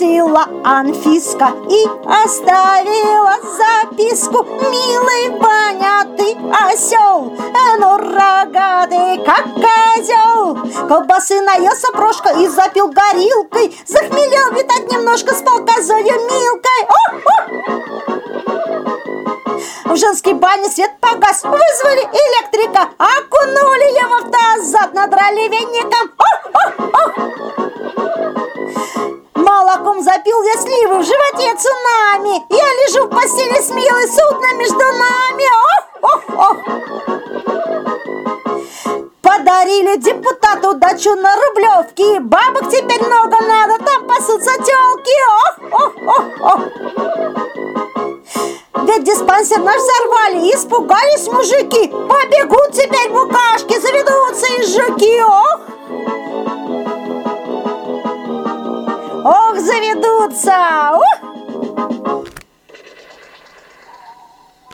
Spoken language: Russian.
спросила Анфиска и оставила записку: «Милый Ваня, ты осел, но рогатый, как козел». Колбасы наелся Прошка и запил горилкой, захмелел, видать, немножко, спал козою Милкой. В женской бане свет погас, вызвали электрика, окунули его в тазад, надрали веником. Молоком запил я сливы, в животе цунами. Я лежу в постели с Милой, судно между нами. Подарили депутату дачу на Рублевке, бабок теперь много надо, там пасутся тёлки. Ведь диспансер наш взорвали, испугались мужики. Побегут теперь букашки, заведутся и жуки. Ох, заведутся!